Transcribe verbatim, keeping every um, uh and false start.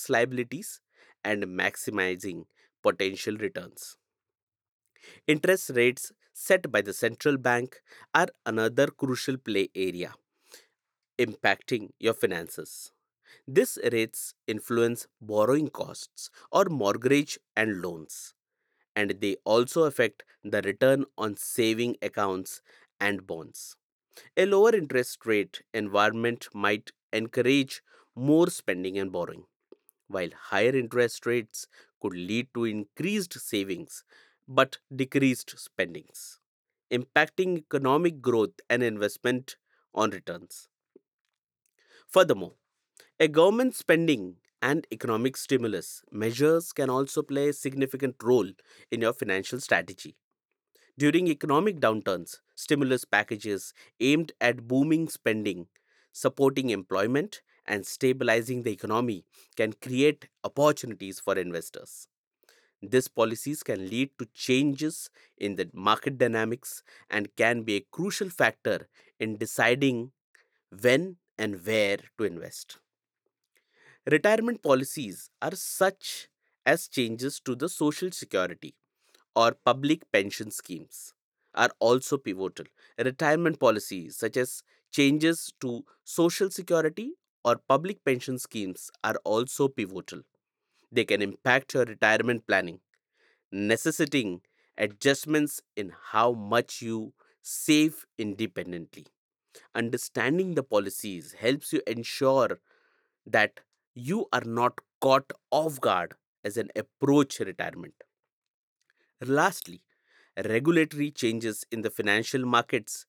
liabilities and maximizing potential returns. Interest rates set by the central bank are another crucial play area impacting your finances. These rates influence borrowing costs or mortgage and loans, and they also affect the return on saving accounts and bonds. A lower interest rate environment might encourage more spending and borrowing, while higher interest rates could lead to increased savings but decreased spendings, impacting economic growth and investment on returns. Furthermore, a government spending and economic stimulus measures can also play a significant role in your financial strategy. During economic downturns, stimulus packages aimed at booming spending, supporting employment, and stabilizing the economy can create opportunities for investors. These policies can lead to changes in the market dynamics and can be a crucial factor in deciding when and where to invest. Retirement policies are such as changes to the social security or public pension schemes are also pivotal. Retirement policies such as changes to social security or public pension schemes are also pivotal. They can impact your retirement planning, necessitating adjustments in how much you save independently. Understanding the policies helps you ensure that you are not caught off guard as an approach retirement. Lastly, regulatory changes in the financial markets